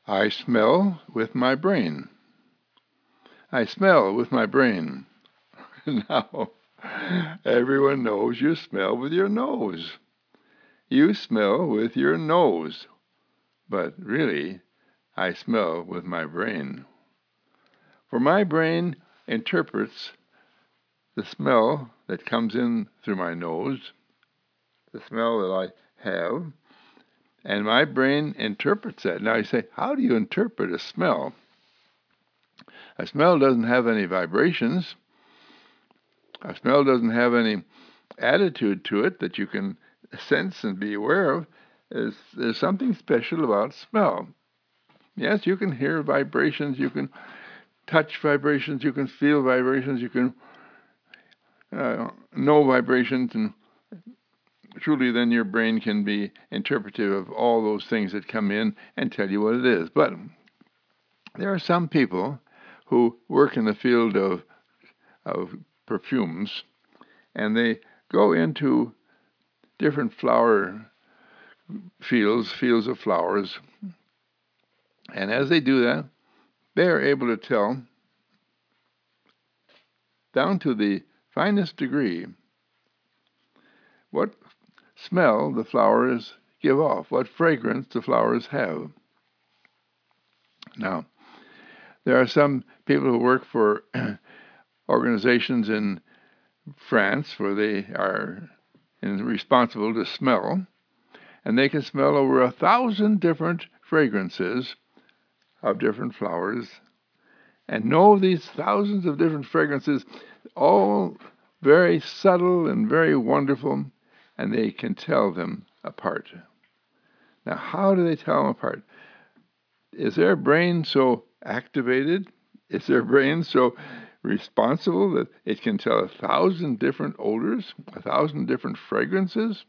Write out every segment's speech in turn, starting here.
I smell with my brain. I smell with my brain. Now, everyone knows you smell with your nose. You smell with your nose. But really, I smell with my brain. For my brain interprets the smell that comes in through my nose, the smell that I have, and my brain interprets that. Now you say, how do you interpret a smell? A smell doesn't have any vibrations. A smell doesn't have any attitude to it that you can sense and be aware of. There's something special about smell. Yes, you can hear vibrations, you can touch vibrations, you can feel vibrations, you can know vibrations, and truly then your brain can be interpretive of all those things that come in and tell you what it is. But there are some people who work in the field of perfumes, and they go into different flower fields of flowers, and as they do that, they are able to tell down to the finest degree what smell the flowers give off, what fragrance the flowers have. Now, there are some people who work for organizations in France where they are responsible to smell, and they can smell over 1,000 different fragrances of different flowers and know these thousands of different fragrances, all very subtle and very wonderful, and they can tell them apart. Now, how do they tell them apart? Is their brain so activated? Is their brain so responsible that it can tell 1,000 different odors, 1,000 different fragrances?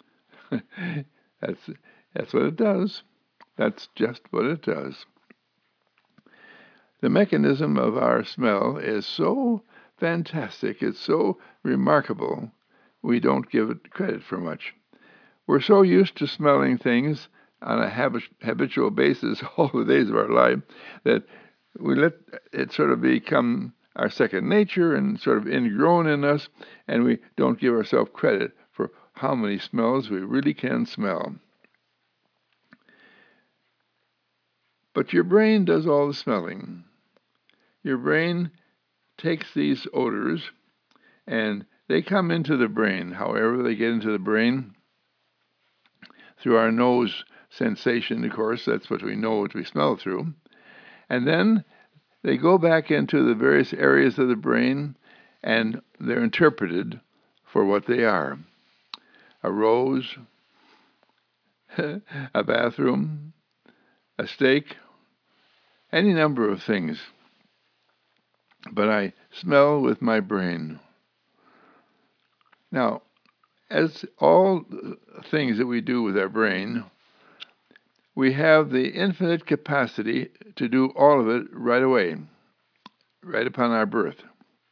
That's what it does. That's just what it does. The mechanism of our smell is so fantastic, it's so remarkable, we don't give it credit for much. We're so used to smelling things on a habitual basis all the days of our life that we let it sort of become our second nature and sort of ingrown in us, and we don't give ourselves credit for how many smells we really can smell. But your brain does all the smelling. Your brain takes these odors and they come into the brain. However they get into the brain, through our nose sensation, of course, that's what we know, what we smell through. And then they go back into the various areas of the brain and they're interpreted for what they are. A rose, a bathroom, a steak, any number of things. But I smell with my brain. Now, as all things that we do with our brain, we have the infinite capacity to do all of it right away, right upon our birth.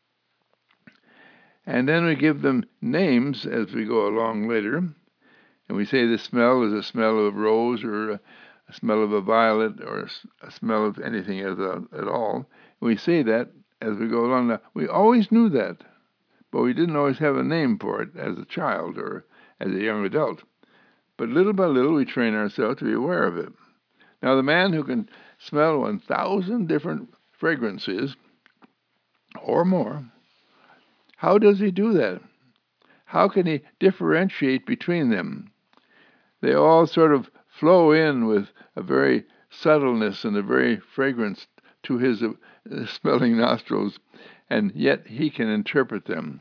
And then we give them names as we go along later, and we say the smell is a smell of a rose or a smell of a violet or a smell of anything at all. We say that as we go along. Now, we always knew that, but we didn't always have a name for it as a child or as a young adult. But little by little, we train ourselves to be aware of it. Now, the man who can smell 1,000 different fragrances or more, how does he do that? How can he differentiate between them? They all sort of flow in with a very subtleness and a very fragrance to his smelling nostrils, and yet he can interpret them.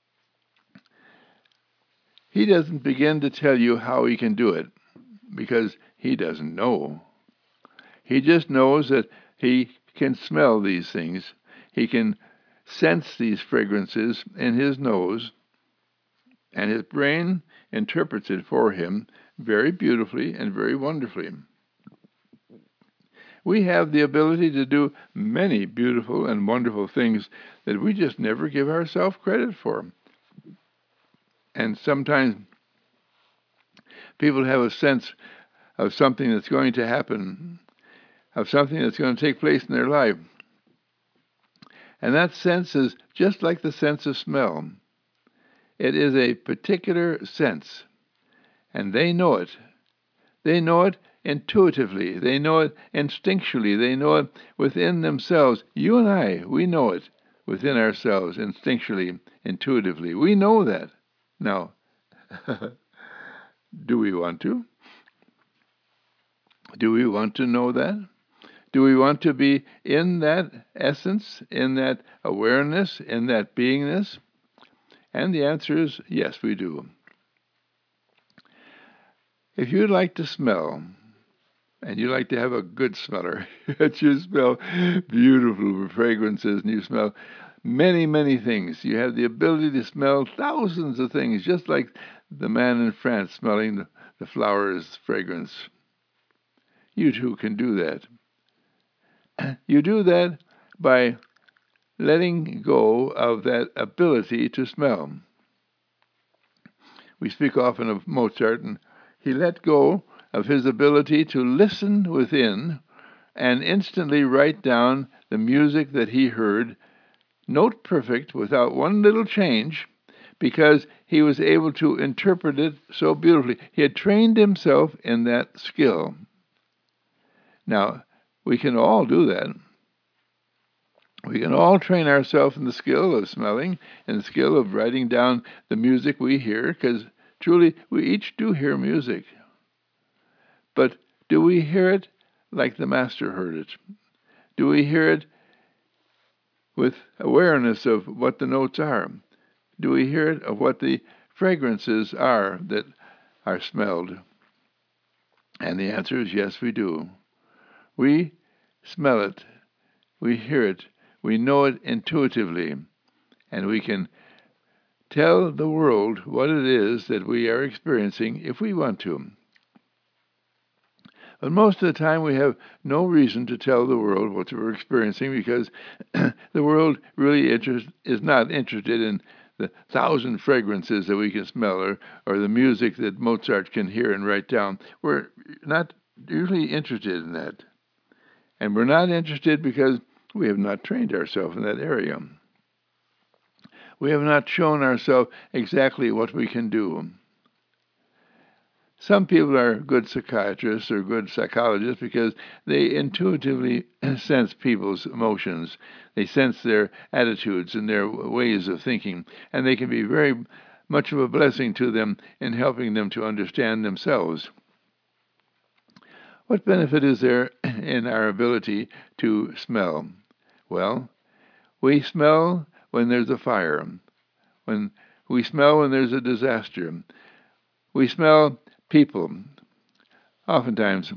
He doesn't begin to tell you how he can do it, because he doesn't know. He just knows that he can smell these things. He can sense these fragrances in his nose, and his brain interprets it for him very beautifully and very wonderfully. We have the ability to do many beautiful and wonderful things that we just never give ourselves credit for. And sometimes people have a sense of something that's going to happen. of something that's going to take place in their life. And that sense is just like the sense of smell. It is a particular sense, and they know it. They know it intuitively. They know it instinctually. They know it within themselves. You and I, we know it within ourselves, instinctually, intuitively. We know that. Now, do we want to? Do we want to know that? Do we want to be in that essence, in that awareness, in that beingness? And the answer is yes, we do. If you'd like to smell, and you like to have a good smeller, that you smell beautiful fragrances and you smell many, many things. You have the ability to smell thousands of things, just like the man in France smelling the flowers' fragrance. You too can do that. You do that by letting go of that ability to smell. We speak often of Mozart, and he let go of his ability to listen within and instantly write down the music that he heard, note perfect, without one little change, because he was able to interpret it so beautifully. He had trained himself in that skill. Now, we can all do that. We can all train ourselves in the skill of smelling and the skill of writing down the music we hear, because truly we each do hear music. But do we hear it like the Master heard it? Do we hear it with awareness of what the notes are? Do we hear it of what the fragrances are that are smelled? And the answer is yes, we do. We smell it, we hear it, we know it intuitively, and we can tell the world what it is that we are experiencing if we want to. But most of the time we have no reason to tell the world what we're experiencing because the world really is not interested in the 1,000 fragrances that we can smell or the music that Mozart can hear and write down. We're not usually interested in that. And we're not interested because we have not trained ourselves in that area. We have not shown ourselves exactly what we can do. Some people are good psychiatrists or good psychologists because they intuitively sense people's emotions. They sense their attitudes and their ways of thinking, and they can be very much of a blessing to them in helping them to understand themselves. What benefit is there in our ability to smell? Well, we smell when there's a fire. When we smell when there's a disaster. We smell people. Oftentimes,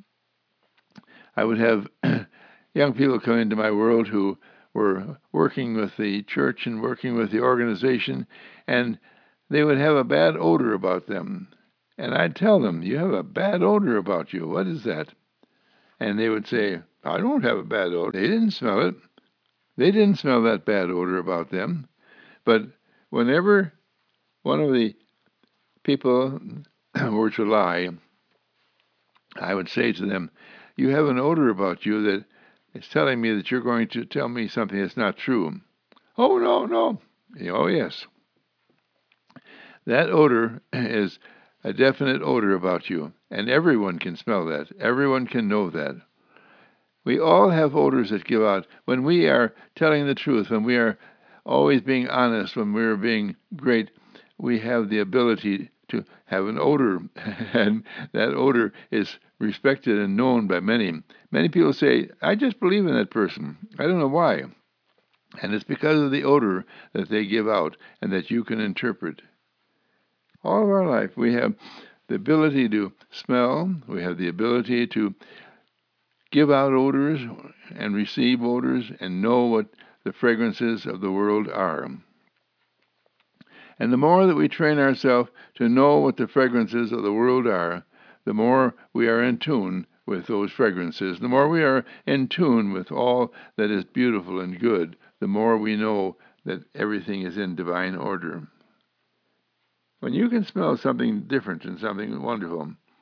I would have young people come into my world who were working with the church and working with the organization, and they would have a bad odor about them. And I'd tell them, you have a bad odor about you. What is that? And they would say, I don't have a bad odor. They didn't smell it. They didn't smell that bad odor about them. But whenever one of the people were to lie, I would say to them, you have an odor about you that is telling me that you're going to tell me something that's not true. Oh, no. Oh, yes. That odor is a definite odor about you, and everyone can smell that. Everyone can know that. We all have odors that give out. When we are telling the truth, when we are always being honest, when we are being great, we have the ability to have an odor, and that odor is respected and known by many. Many people say, I just believe in that person. I don't know why. And it's because of the odor that they give out and that you can interpret. All of our life, we have the ability to smell, we have the ability to give out odors and receive odors and know what the fragrances of the world are. And the more that we train ourselves to know what the fragrances of the world are, the more we are in tune with those fragrances. The more we are in tune with all that is beautiful and good, the more we know that everything is in divine order. When you can smell something different and something wonderful,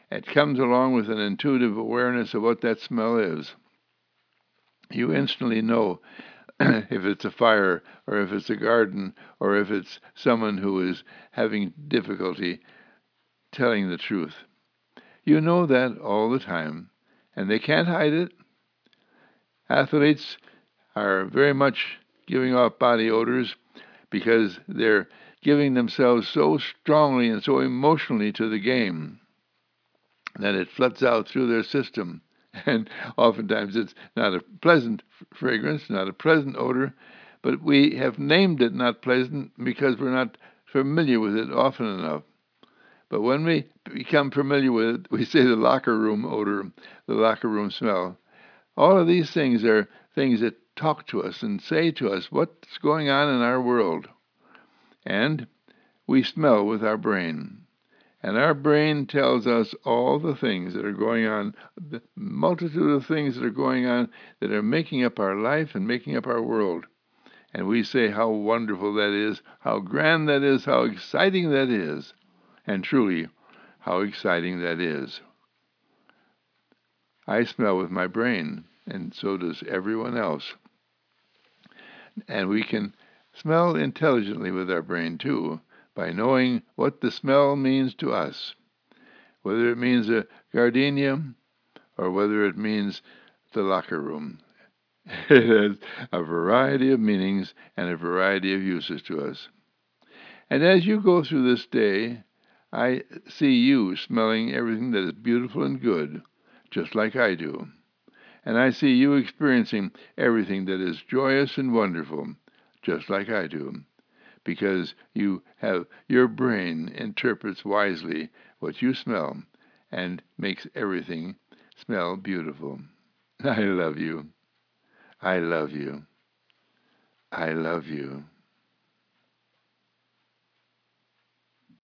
It comes along with an intuitive awareness of what that smell is. You instantly know if it's a fire, or if it's a garden, or if it's someone who is having difficulty telling the truth. You know that all the time, and they can't hide it. Athletes are very much giving off body odors because they're giving themselves so strongly and so emotionally to the game that it floods out through their system. And oftentimes it's not a pleasant fragrance, not a pleasant odor, but we have named it not pleasant because we're not familiar with it often enough. But when we become familiar with it, we say the locker room odor, the locker room smell. All of these things are things that talk to us and say to us what's going on in our world. And we smell with our brain. And our brain tells us all the things that are going on, the multitude of things that are going on that are making up our life and making up our world. And we say how wonderful that is, how grand that is, how exciting that is. And truly, how exciting that is. I smell with my brain, and so does everyone else. And we can smell intelligently with our brain, too, by knowing what the smell means to us, whether it means a gardenia or whether it means the locker room. It has a variety of meanings and a variety of uses to us. And as you go through this day, I see you smelling everything that is beautiful and good, just like I do. And I see you experiencing everything that is joyous and wonderful, just like I do, because your brain interprets wisely what you smell and makes everything smell beautiful. I love you. I love you. I love you.